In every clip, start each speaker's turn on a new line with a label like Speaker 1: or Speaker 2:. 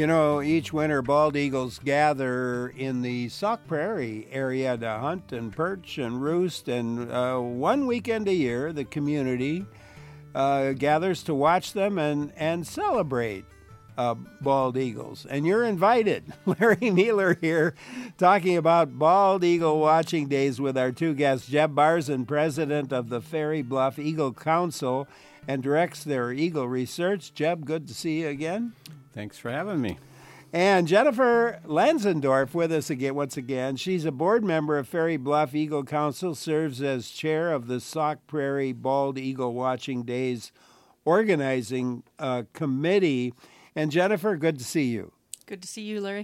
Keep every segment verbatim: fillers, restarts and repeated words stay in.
Speaker 1: You know, each winter bald eagles gather in the Sauk Prairie area to hunt and perch and roost, and uh, one weekend a year the community uh, gathers to watch them and, and celebrate uh, bald eagles. And you're invited. Larry Neeler here talking about Bald Eagle Watching Days with our two guests, Jeb Barzun, president of the Ferry Bluff Eagle Council, and directs their eagle research. Jeb, good to see you again.
Speaker 2: Thanks for having me.
Speaker 1: And Jennifer Lansendorf with us again once again. She's a board member of Ferry Bluff Eagle Council, serves as chair of the Sauk Prairie Bald Eagle Watching Days organizing uh, committee. And Jennifer, good to see you.
Speaker 3: Good to see you, Larry.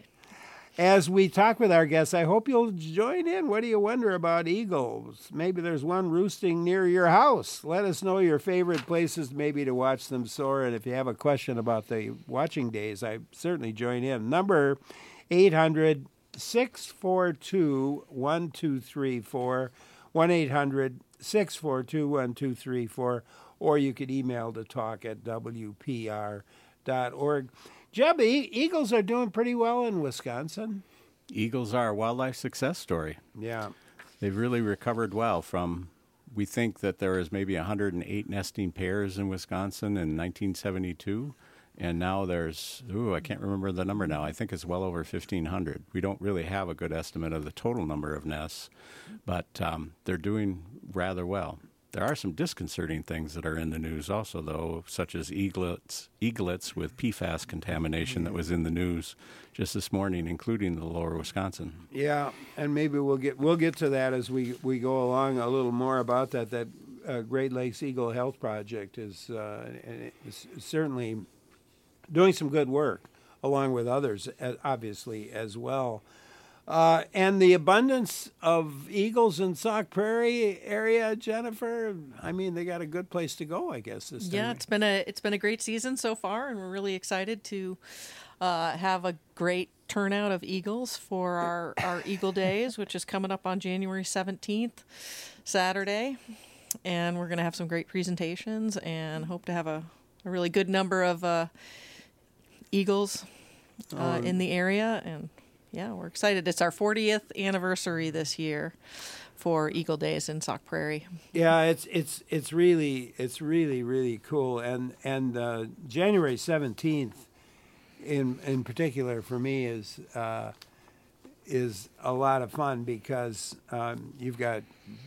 Speaker 1: As we talk with our guests, I hope you'll join in. What do you wonder about eagles? Maybe there's one roosting near your house. Let us know your favorite places maybe to watch them soar. And if you have a question about the watching days, I certainly join in. Number eight hundred, six four two, one two three four, one eight hundred, six four two, one two three four, or you could email to talk at w p r dot org. Jeb, e- eagles are doing pretty well in Wisconsin.
Speaker 2: Eagles are a wildlife success story.
Speaker 1: Yeah.
Speaker 2: They've really recovered well from, we think that there was maybe one hundred eight nesting pairs in Wisconsin in nineteen seventy-two, and now there's, ooh, I can't remember the number now. I think it's well over fifteen hundred. We don't really have a good estimate of the total number of nests, but um, they're doing rather well. There are some disconcerting things that are in the news also, though, such as eaglets, eaglets with P FAS contamination that was in the news just this morning, including the lower Wisconsin.
Speaker 1: Yeah, and maybe we'll get we'll get to that as we, we go along a little more about that. That uh, Great Lakes Eagle Health Project is, uh, is certainly doing some good work, along with others, obviously, as well. Uh, and the abundance of eagles in Sauk Prairie area, Jennifer, I mean, they got a good place to go, I guess, this time.
Speaker 3: Yeah, it's been a it's been a great season so far, and we're really excited to uh, have a great turnout of eagles for our, our Eagle Days, which is coming up on January seventeenth, Saturday. And we're going to have some great presentations and hope to have a, a really good number of uh, eagles uh, um, in the area. And yeah, we're excited. It's our fortieth anniversary this year for Eagle Days in Sauk Prairie.
Speaker 1: Yeah, it's it's it's really it's really really cool. And and uh, January seventeenth, in in particular for me is uh, is a lot of fun because um, you've got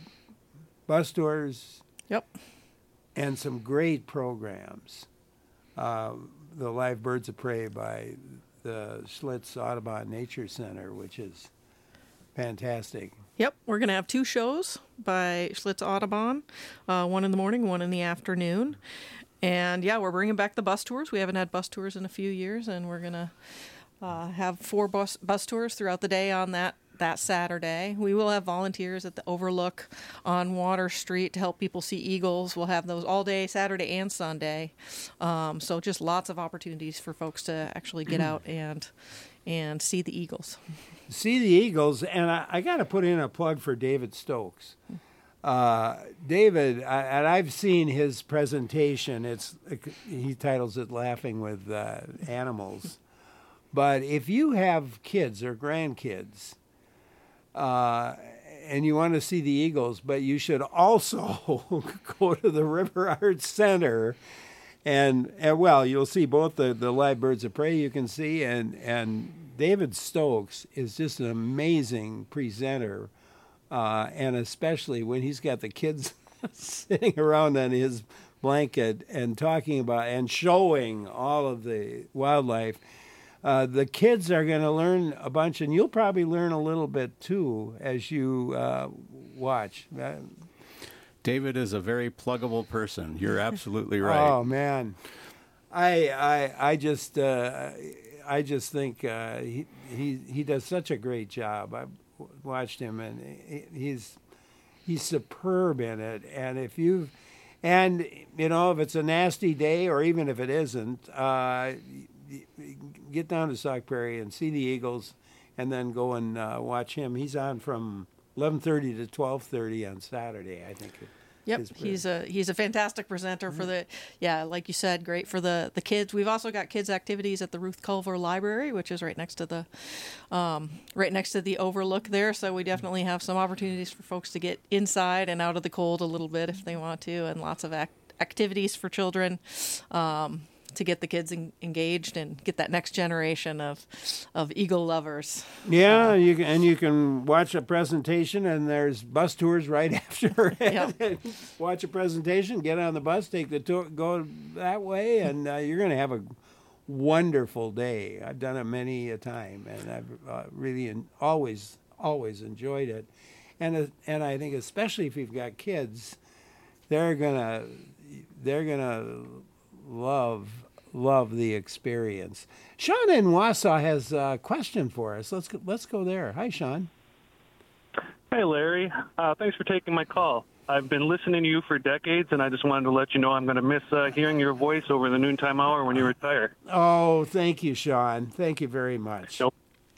Speaker 1: bus tours.
Speaker 3: Yep.
Speaker 1: And some great programs. Uh, the Live Birds of Prey by the Schlitz Audubon Nature Center, which is fantastic.
Speaker 3: Yep, we're going to have two shows by Schlitz Audubon, uh, one in the morning, one in the afternoon. And yeah, we're bringing back the bus tours. We haven't had bus tours in a few years, and we're going to uh, have four bus, bus tours throughout the day on that that Saturday. We will have volunteers at the Overlook on Water Street to help people see eagles. We'll have those all day, Saturday and Sunday. Um, so just lots of opportunities for folks to actually get out and and see the eagles.
Speaker 1: See the eagles, and I, I got to put in a plug for David Stokes. Uh, David, I, and I've seen his presentation. It's he titles it "Laughing with uh, Animals." But if you have kids or grandkids, Uh, and you want to see the eagles, but you should also go to the River Arts Center, and, and well, you'll see both the, the live birds of prey you can see, and, and David Stokes is just an amazing presenter, uh, and especially when he's got the kids sitting around on his blanket and talking about and showing all of the wildlife. Uh, the kids are going to learn a bunch, and you'll probably learn a little bit, too, as you uh, watch. Uh,
Speaker 2: David is a very pluggable person. You're absolutely right.
Speaker 1: Oh, man. I I I just uh, I just think uh, he, he he does such a great job. I've watched him, and he's he's superb in it. And if you and, you know, if it's a nasty day, or even if it isn't, uh get down to Sauk Prairie and see the eagles, and then go and uh, watch him. He's on from eleven thirty to twelve thirty on Saturday, I think.
Speaker 3: Yep,
Speaker 1: his
Speaker 3: he's a he's a fantastic presenter for the yeah, like you said, great for the the kids. We've also got kids activities at the Ruth Culver Library, which is right next to the um, right next to the overlook there. So we definitely have some opportunities for folks to get inside and out of the cold a little bit if they want to, and lots of act- activities for children. Um, to get the kids en- engaged and get that next generation of of eagle lovers.
Speaker 1: Yeah, you can, and you can watch a presentation, and there's bus tours right after.
Speaker 3: Yep.
Speaker 1: Watch a presentation, get on the bus, take the tour, go that way, and uh, you're going to have a wonderful day. I've done it many a time, and I've uh, really en- always always enjoyed it. And uh, and I think especially if you've got kids, they're gonna they're gonna love love the experience. Sean in Wausau has a question for us. Let's go, let's go there. Hi, Sean.
Speaker 4: Hey, Larry. Uh, thanks for taking my call. I've been listening to you for decades, and I just wanted to let you know I'm going to miss uh, hearing your voice over the noontime hour when you retire.
Speaker 1: Oh, thank you, Sean. Thank you very much.
Speaker 4: No,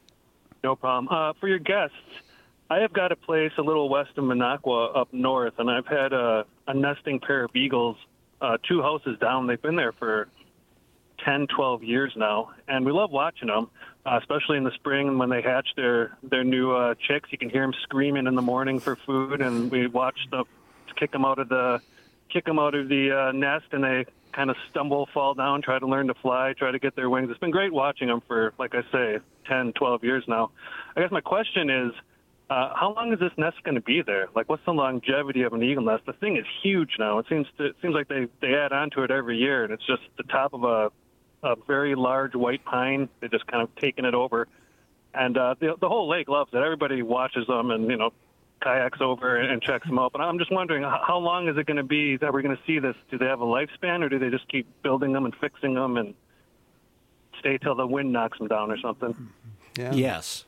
Speaker 4: no problem. Uh, for your guests, I have got a place a little west of Minocqua up north, and I've had a, a nesting pair of eagles Uh, two houses down. They've been there for ten, twelve years now, and we love watching them, uh, especially in the spring when they hatch their their new uh, chicks. You can hear them screaming in the morning for food, and we watch them kick them out of the kick them out of the uh, nest, and they kind of stumble, fall down, try to learn to fly, try to get their wings. It's been great watching them for, like I say, ten, twelve years now. I guess my question is, Uh, how long is this nest going to be there? Like, what's the longevity of an eagle nest? The thing is huge now. It seems to, it seems like they, they add on to it every year, and it's just the top of a, a very large white pine. They're just kind of taking it over. And uh, the, the whole lake loves it. Everybody watches them and, you know, kayaks over and, and checks them out. But I'm just wondering, how, how long is it going to be that we're going to see this? Do they have a lifespan, or do they just keep building them and fixing them and stay till the wind knocks them down or something?
Speaker 1: Yeah.
Speaker 2: Yes.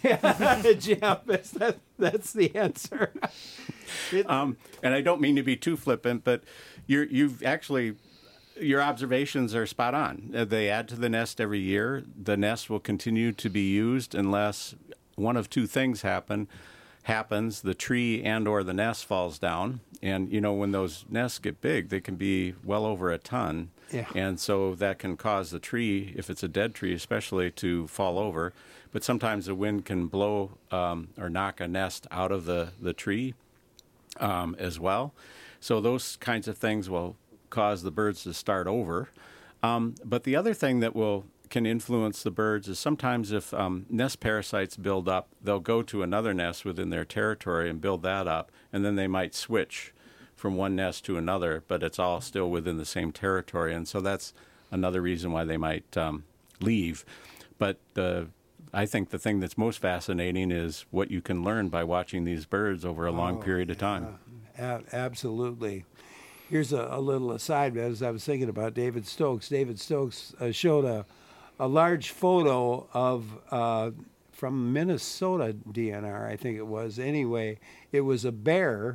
Speaker 1: Jeff, that's, that, that's the answer. It,
Speaker 2: Um, and I don't mean to be too flippant, but you're, you've actually, your observations are spot on. Uh, They add to the nest every year. The nest will continue to be used unless one of two things happen. happens, the tree and or the nest falls down. And, you know, when those nests get big, they can be well over a ton.
Speaker 1: Yeah.
Speaker 2: And so that can cause the tree, if it's a dead tree especially, to fall over. But sometimes the wind can blow um, or knock a nest out of the, the tree um, as well. So those kinds of things will cause the birds to start over. Um, but the other thing that will can influence the birds is sometimes if um, nest parasites build up, they'll go to another nest within their territory and build that up, and then they might switch from one nest to another, but it's all still within the same territory. And so that's another reason why they might um, leave. But uh, I think the thing that's most fascinating is what you can learn by watching these birds over a long
Speaker 1: Oh,
Speaker 2: period of time.
Speaker 1: A- absolutely. Here's a, a little aside as I was thinking about David Stokes. David Stokes uh, showed a, a large photo of, uh, from Minnesota D N R, I think it was. Anyway, it was a bear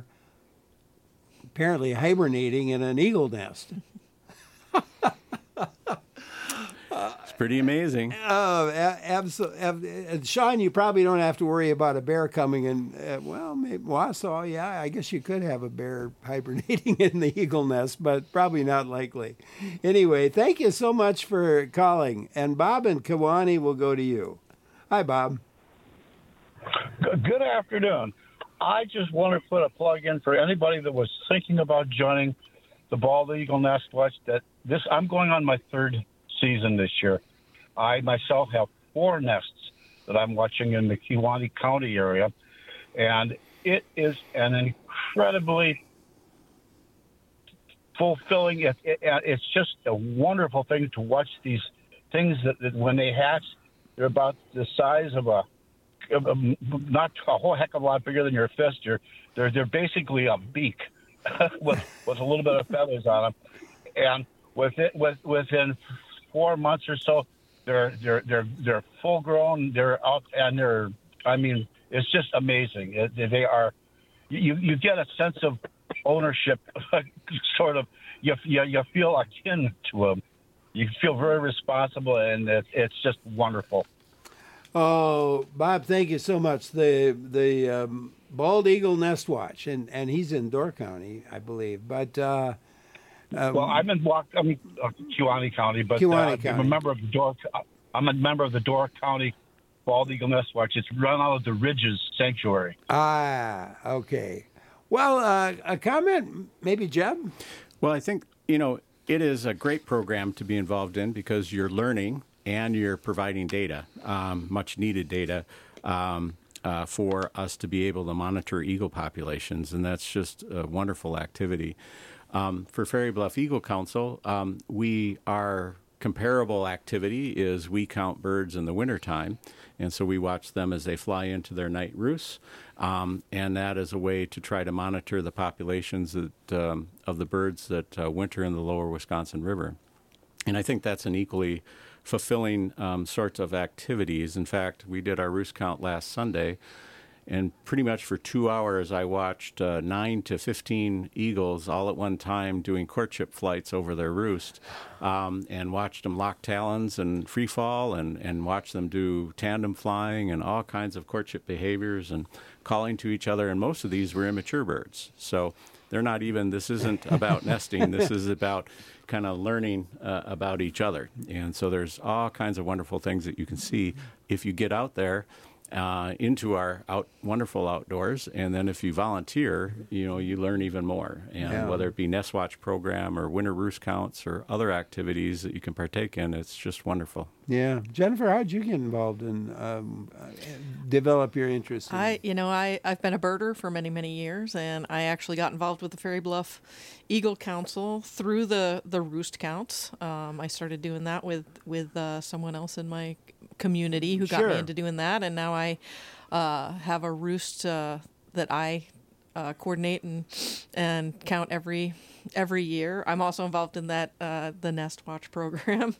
Speaker 1: apparently hibernating in an eagle nest.
Speaker 2: It's pretty amazing.
Speaker 1: Oh, absolutely. Ab- Sean, you probably don't have to worry about a bear coming in. Uh, well, maybe Wausau, yeah, I guess you could have a bear hibernating in the eagle nest, but probably not likely. Anyway, thank you so much for calling. And Bob and Kewanee will go to you. Hi, Bob.
Speaker 5: Good afternoon. I just want to put a plug in for anybody that was thinking about joining the Bald Eagle Nest Watch. That this, I'm going on my third season this year. I myself have four nests that I'm watching in the Kewanee County area, and it is an incredibly fulfilling. It, it, it's just a wonderful thing to watch these things that, that when they hatch, they're about the size of a, of a not a whole heck of a lot bigger than your fist. You're, they're they're basically a beak with with a little bit of feathers on them, and with it with within four months or so, they're they're they're they're full grown. They're out and they're. I mean, it's just amazing. It, they are. You you get a sense of ownership, sort of. You you you feel akin to them. You feel very responsible, and it, it's just wonderful.
Speaker 1: Oh, Bob, thank you so much. The the um, Bald Eagle Nest Watch, and, and he's in Door County, I believe. But uh, uh,
Speaker 5: Well, I'm in Walk, I mean, uh, Kewaunee County, but
Speaker 1: Kewaunee
Speaker 5: uh,
Speaker 1: County.
Speaker 5: I'm a member of the Door. I'm a member of the Door County Bald Eagle Nest Watch. It's run out of the Ridges Sanctuary.
Speaker 1: Ah, okay. Well, uh, a comment, maybe, Jeb?
Speaker 2: Well, I think, you know, it is a great program to be involved in because you're learning and you're providing data, um, much needed data, um, uh, for us to be able to monitor eagle populations. And that's just a wonderful activity. Um, for Ferry Bluff Eagle Council, um, we are comparable activity is we count birds in the wintertime, and so we watch them as they fly into their night roosts, um, and that is a way to try to monitor the populations that, um, of the birds that uh, winter in the lower Wisconsin River. And I think that's an equally fulfilling um, sorts of activities. In fact, we did our roost count last Sunday, and pretty much for two hours, I watched uh, nine to fifteen eagles all at one time doing courtship flights over their roost, um, and watched them lock talons and free fall, and, and watched them do tandem flying and all kinds of courtship behaviors and calling to each other. And most of these were immature birds. So they're not even, this isn't about nesting. This is about kind of learning uh, about each other. And so there's all kinds of wonderful things that you can see if you get out there Uh, into our out wonderful outdoors, and then if you volunteer, you know, you learn even more. And
Speaker 1: Yeah.
Speaker 2: whether it be Nest Watch program or winter roost counts or other activities that you can partake in, it's just wonderful.
Speaker 1: Yeah. Jennifer, how'd you get involved in um, uh, develop your interest in
Speaker 3: I, you know, I, I've been a birder for many, many years, and I actually got involved with the Ferry Bluff Eagle Council through the, the roost counts. Um, I started doing that with, with uh, someone else in my community who got
Speaker 1: Sure.
Speaker 3: me into doing that, and now I uh, have a roost uh, that I uh, coordinate and and count every every year. I'm also involved in that uh, the Nest Watch program.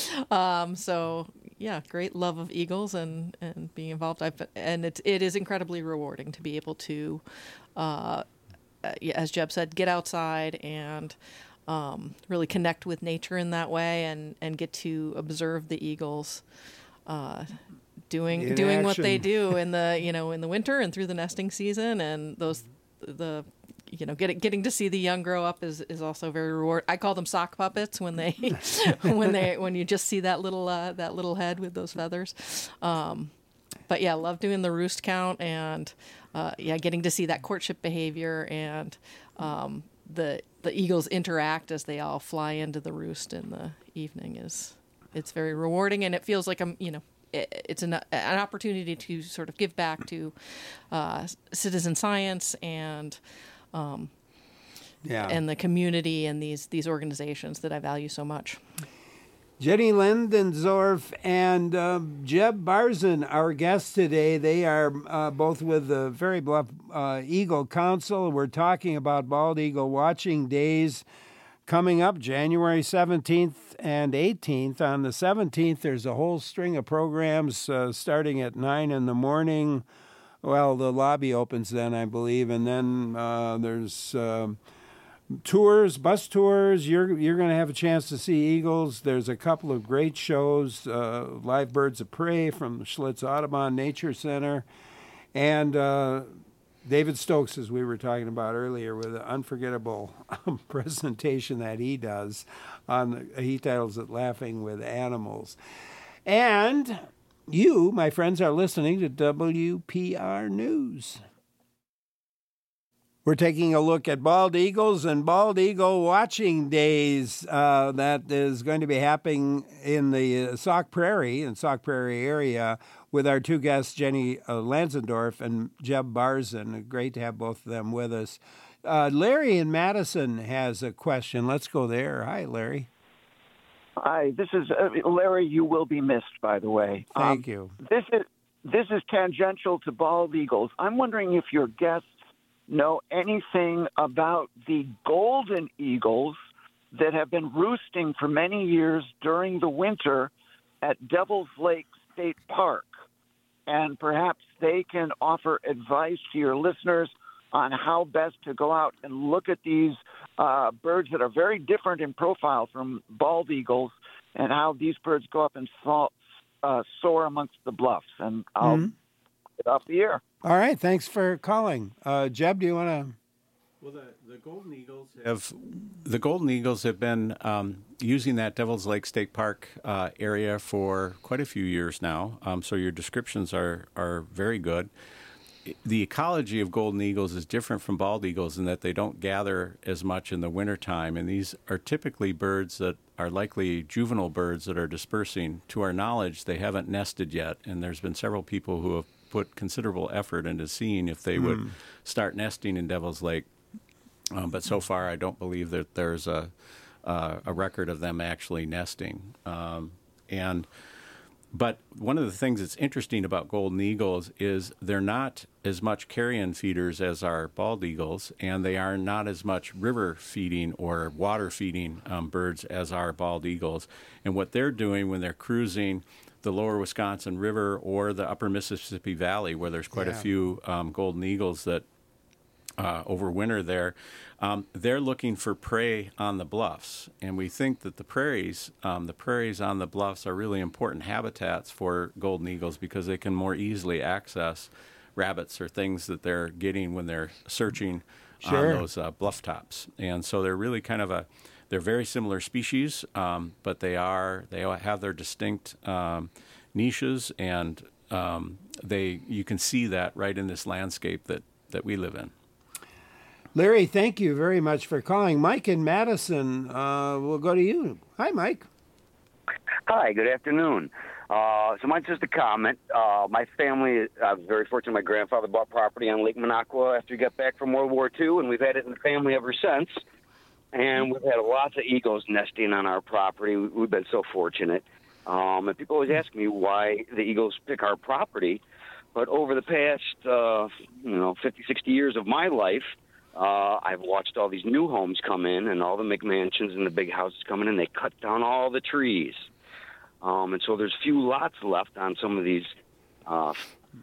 Speaker 3: um, so yeah, great love of eagles and, and being involved. I've, and it it is incredibly rewarding to be able to, uh, as Jeb said, get outside and um, really connect with nature in that way, and, and get to observe the eagles uh, doing
Speaker 1: In
Speaker 3: doing what they
Speaker 1: action.
Speaker 3: do in the you know in the winter and through the nesting season, and those the you know getting getting to see the young grow up is, is also very reward. I call them sock puppets when they when they when you just see that little uh, that little head with those feathers. Um, but yeah, love doing the roost count, and uh, yeah, getting to see that courtship behavior, and um, the the eagles interact as they all fly into the roost in the evening is it's very rewarding, and it feels like I'm you know it, it's an an opportunity to sort of give back to uh, citizen science and um,
Speaker 1: yeah.
Speaker 3: and the community and these these organizations that I value so much.
Speaker 1: Jenny Lendenzorf and uh, Jeb Barzin, our guests today. They are uh, both with the Ferry Bluff uh, Eagle Council. We're talking about bald eagle watching days coming up January seventeenth and eighteenth. On the seventeenth, there's a whole string of programs uh, starting at nine in the morning. Well, the lobby opens then, I believe, and then uh, there's... Uh, Tours, bus tours. You're you're going to have a chance to see eagles. There's a couple of great shows: uh, live birds of prey from the Schlitz Audubon Nature Center, and uh, David Stokes, as we were talking about earlier, with an unforgettable presentation that he does. On the, he titles it "Laughing with Animals," and you, my friends, are listening to W P R News. We're taking a look at bald eagles and bald eagle watching days uh, that is going to be happening in the uh, Sauk Prairie, in Sauk Prairie area, with our two guests, Jenny uh, Lansendorf and Jeb Barzin. Great to have both of them with us. Uh, Larry in Madison has a question. Let's go there. Hi, Larry.
Speaker 6: Hi, this is uh, Larry. You will be missed, by the way.
Speaker 1: Thank
Speaker 6: um,
Speaker 1: you.
Speaker 6: This is this is tangential to bald eagles. I'm wondering if your guests know anything about the golden eagles that have been roosting for many years during the winter at Devil's Lake State Park. And perhaps they can offer advice to your listeners on how best to go out and look at these uh, birds that are very different in profile from bald eagles, and how these birds go up and fall, uh, soar amongst the bluffs, and I'll
Speaker 1: Mhm.
Speaker 6: get off the air.
Speaker 1: All right, thanks for calling. Uh, Jeb, do you want to?
Speaker 2: Well, the, the Golden Eagles have the Golden Eagles have been um, using that Devil's Lake State Park uh, area for quite a few years now. Um, so your descriptions are are very good. The ecology of golden eagles is different from bald eagles in that they don't gather as much in the wintertime, and these are typically birds that are likely juvenile birds that are dispersing. To our knowledge, they haven't nested yet, and there's been several people who have put considerable effort into seeing if they mm. would start nesting in Devil's Lake. Um, but so far, I don't believe that there's a uh, a record of them actually nesting. Um, and But one of the things that's interesting about golden eagles is they're not as much carrion feeders as our bald eagles, and they are not as much river feeding or water feeding um, birds as our bald eagles. And what they're doing when they're cruising the lower Wisconsin River or the upper Mississippi Valley, where there's quite yeah. a few um, golden eagles that uh, overwinter there, Um, they're looking for prey on the bluffs, and we think that the prairies, um, the prairies on the bluffs are really important habitats for golden eagles because they can more easily access rabbits or things that they're getting when they're searching
Speaker 1: sure.
Speaker 2: on those uh, bluff tops. And so they're really kind of a, they're very similar species, um, but they are, they have their distinct um, niches, and um, they, you can see that right in this landscape that, that we live in.
Speaker 1: Larry, thank you very much for calling. Mike in Madison, uh, we'll go to you. Hi, Mike.
Speaker 7: Hi, good afternoon. Uh, so mine's just a comment. Uh, my family, I was very fortunate. My grandfather bought property on Lake Minocqua after he got back from World War Two, and we've had it in the family ever since. And we've had lots of eagles nesting on our property. We've been so fortunate. Um, and people always ask me why the eagles pick our property. But over the past, uh, you know, fifty, sixty years of my life, Uh, I've watched all these new homes come in and all the McMansions and the big houses coming in. They cut down all the trees. Um, and so there's few lots left on some of these uh,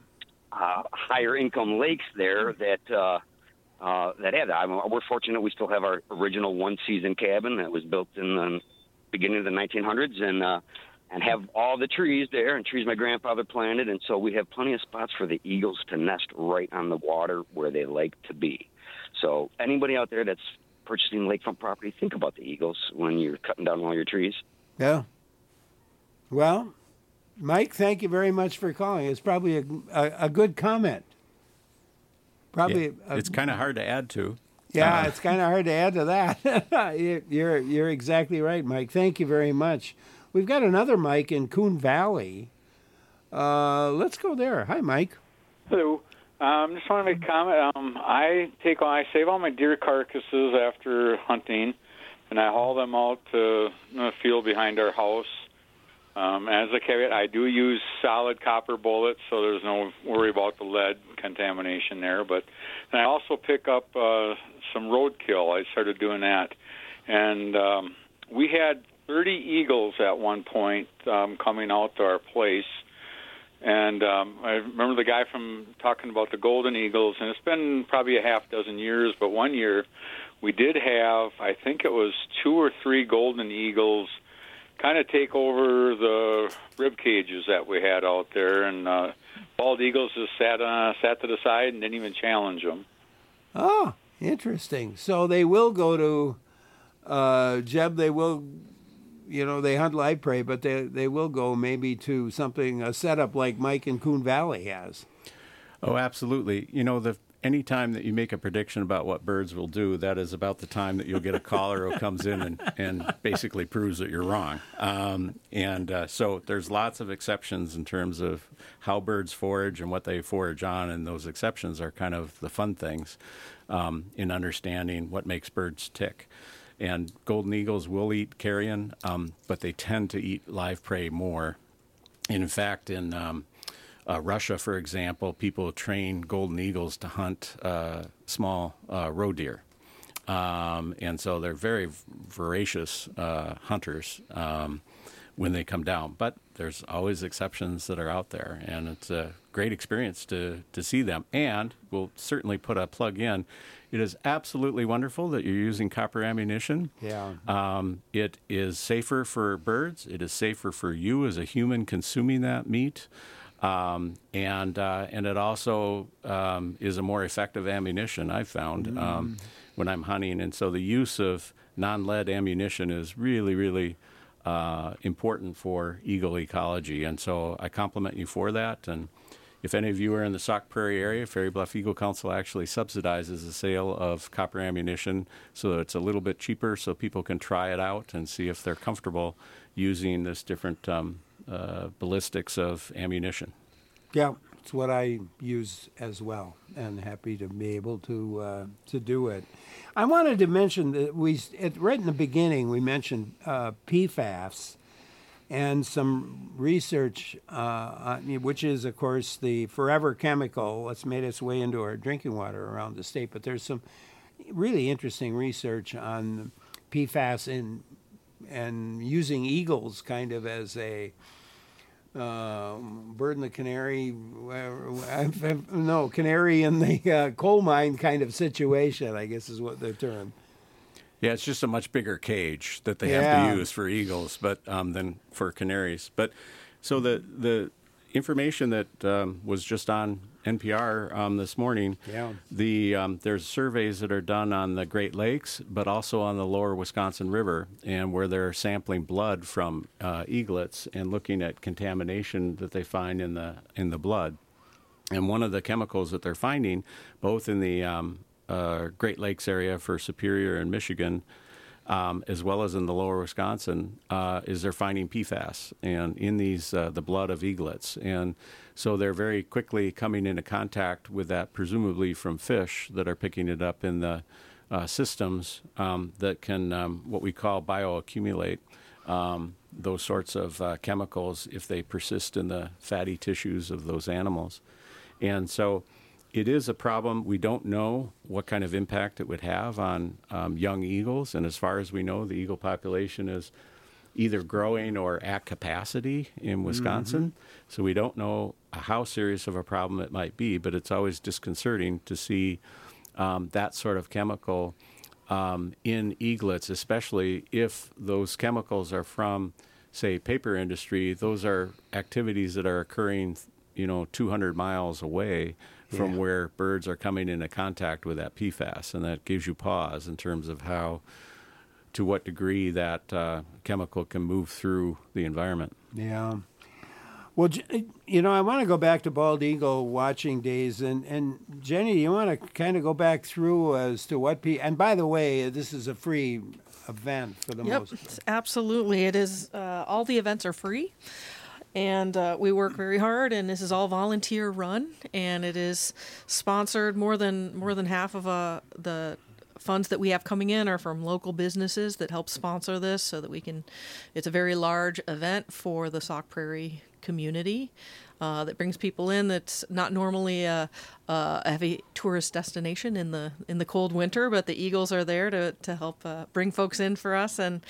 Speaker 7: uh, higher income lakes there that uh, uh, that have that. I mean, we're fortunate we still have our original one season cabin that was built in the beginning of the nineteen hundreds and uh, and have all the trees there and trees my grandfather planted. And so we have plenty of spots for the eagles to nest right on the water where they like to be. So anybody out there that's purchasing lakefront property, think about the eagles when you're cutting down all your trees.
Speaker 1: Yeah. Well, Mike, thank you very much for calling. It's probably a, a, a good comment. Probably.
Speaker 2: Yeah,
Speaker 1: a,
Speaker 2: it's kind of hard to add to.
Speaker 1: Yeah,
Speaker 2: uh,
Speaker 1: it's kind of hard to add to that. you're you're exactly right, Mike. Thank you very much. We've got another Mike in Coon Valley. Uh, let's go there. Hi, Mike.
Speaker 8: Hello. Um, just want to make a comment. Um, I take I save all my deer carcasses after hunting, and I haul them out to the field behind our house. Um, as a caveat, I do use solid copper bullets, so there's no worry about the lead contamination there. But and I also pick up uh, some roadkill. I started doing that, and um, we had thirty eagles at one point um, coming out to our place. And um, I remember the guy from talking about the golden eagles, and it's been probably a half dozen years, but one year we did have, I think it was two or three golden eagles kind of take over the rib cages that we had out there, and uh, bald eagles just sat, uh, sat to the side and didn't even challenge them.
Speaker 1: Oh, interesting. So they will go to, uh, Jeb, they will... You know, they hunt live prey, but they they will go maybe to something, a setup like Mike in Coon Valley has.
Speaker 2: Oh, absolutely. You know, the any time that you make a prediction about what birds will do, that is about the time that you'll get a caller who comes in and, and basically proves that you're wrong. Um, and uh, so there's lots of exceptions in terms of how birds forage and what they forage on, and those exceptions are kind of the fun things um, in understanding what makes birds tick. And golden eagles will eat carrion, um, but they tend to eat live prey more. And in fact, in um, uh, Russia, for example, people train golden eagles to hunt uh, small uh, roe deer. Um, and so they're very voracious uh, hunters. Um, when they come down. But there's always exceptions that are out there, and it's a great experience to, to see them. And we'll certainly put a plug in. It is absolutely wonderful that you're using copper ammunition.
Speaker 1: Yeah.
Speaker 2: Um, it is safer for birds. It is safer for you as a human consuming that meat. Um, and uh, and it also um, is a more effective ammunition, I've found, mm. um, when I'm hunting. And so the use of non-lead ammunition is really, really uh, important for eagle ecology. And so I compliment you for that. And if any of you are in the Sauk Prairie area, Ferry Bluff Eagle Council actually subsidizes the sale of copper ammunition so that it's a little bit cheaper so people can try it out and see if they're comfortable using this different um, uh, ballistics of ammunition.
Speaker 1: Yeah, it's what I use as well, and happy to be able to uh, to do it. I wanted to mention that we, at, right in the beginning, we mentioned uh, P FAS. And some research, uh, on, which is, of course, the forever chemical that's made its way into our drinking water around the state. But there's some really interesting research on P FAS in, and using eagles kind of as a uh, bird in the canary, no, canary in the uh, coal mine kind of situation, I guess is what the term.
Speaker 2: Yeah, it's just a much bigger cage that they
Speaker 1: yeah.
Speaker 2: have to use for eagles, but um, than for canaries. But so the the information that um, was just on N P R um, this morning,
Speaker 1: yeah.
Speaker 2: the um, there's surveys that are done on the Great Lakes, but also on the lower Wisconsin River, and where they're sampling blood from uh, eaglets and looking at contamination that they find in the in the blood. And one of the chemicals that they're finding, both in the um, Uh, Great Lakes area for Superior and Michigan, um, as well as in the lower Wisconsin, uh, is they're finding P FAS and in these uh, the blood of eaglets, and so they're very quickly coming into contact with that, presumably from fish that are picking it up in the uh, systems um, that can um, what we call bioaccumulate um, those sorts of uh, chemicals if they persist in the fatty tissues of those animals, and so. It is a problem. We don't know what kind of impact it would have on um, young eagles. And as far as we know, the eagle population is either growing or at capacity in Wisconsin. Mm-hmm. So we don't know how serious of a problem it might be, but it's always disconcerting to see um, that sort of chemical um, in eaglets, especially if those chemicals are from, say, paper industry. Those are activities that are occurring, you know, two hundred miles away from yeah. where birds are coming into contact with that P FAS, and that gives you pause in terms of how, to what degree that uh, chemical can move through the environment.
Speaker 1: Yeah. Well, you know, I want to go back to bald eagle watching days, and, and Jenny, you want to kind of go back through as to what P, and by the way, this is a free event for the
Speaker 3: yep,
Speaker 1: most part.
Speaker 3: Absolutely. It is, uh, all the events are free. And uh, we work very hard, and this is all volunteer run, and it is sponsored. More than more than half of uh, the funds that we have coming in are from local businesses that help sponsor this, so that we can. It's a very large event for the Sauk Prairie community uh, that brings people in. That's not normally a, a heavy tourist destination in the in the cold winter, but the Eagles are there to to help uh, bring folks in for us. And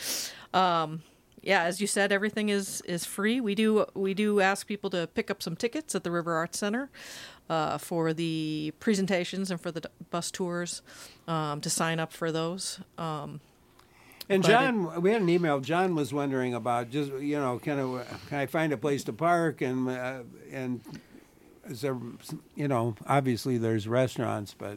Speaker 3: um, yeah, as you said, everything is, is free. We do we do ask people to pick up some tickets at the River Arts Center uh, for the presentations and for the bus tours, um, to sign up for those. Um,
Speaker 1: and John, it, we had an email. John was wondering about just you know, kind of, can I find a place to park, and uh, and is there, you know, obviously there's restaurants, but.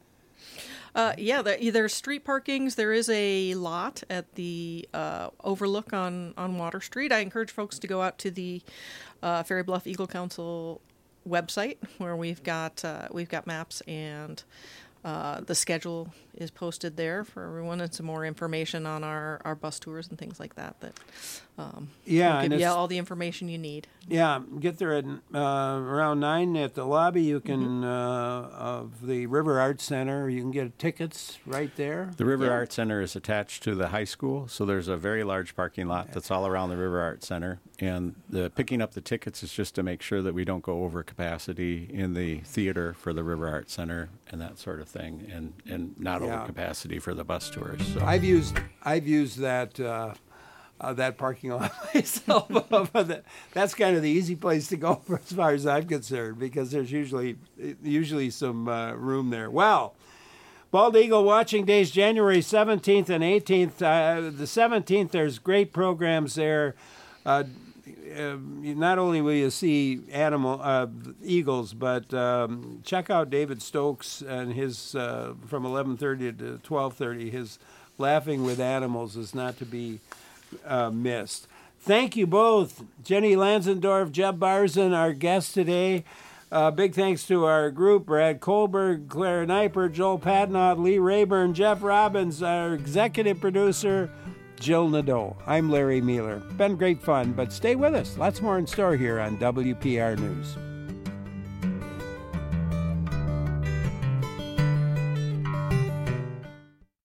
Speaker 3: Uh, yeah, there, there's street parkings. There is a lot at the uh, overlook on, on Water Street. I encourage folks to go out to the uh, Ferry Bluff Eagle Council website, where we've got uh, we've got maps, and uh, the schedule is posted there for everyone, and some more information on our, our bus tours and things like that. That um,
Speaker 1: yeah,
Speaker 3: will give
Speaker 1: and
Speaker 3: you all the information you need.
Speaker 1: Yeah, get there at uh, around nine at the lobby. You can
Speaker 3: Mm-hmm.
Speaker 1: uh, of the River Arts Center. You can get tickets right there.
Speaker 2: The River
Speaker 3: Yeah.
Speaker 2: Arts Center is attached to the high school, so there's a very large parking lot that's all around the River Arts Center. And the picking up the tickets is just to make sure that we don't go over capacity in the theater for the River Arts Center and that sort of thing, and, and not
Speaker 1: Yeah.
Speaker 2: over capacity for the bus tours. So.
Speaker 1: I've used I've used that uh, uh, that parking lot myself. But that, that's kind of the easy place to go for as far as I'm concerned, because there's usually usually some uh, room there. Well, Bald Eagle Watching Days, January seventeenth and eighteenth. Uh, the seventeenth, there's great programs there. Uh, uh, not only will you see animal uh, eagles, but um, check out David Stokes and his uh, from eleven thirty to twelve thirty. His Laughing with Animals is not to be uh, missed. Thank you both, Jenny Lansendorf, Jeb Barzin, our guest today. Uh, big thanks to our group, Brad Kohlberg, Claire Neiper, Joel Padnott, Lee Rayburn, Jeff Robbins, our executive producer, Jill Nadeau. I'm Larry Mueller. Been great fun, but stay with us. Lots more in store here on W P R News.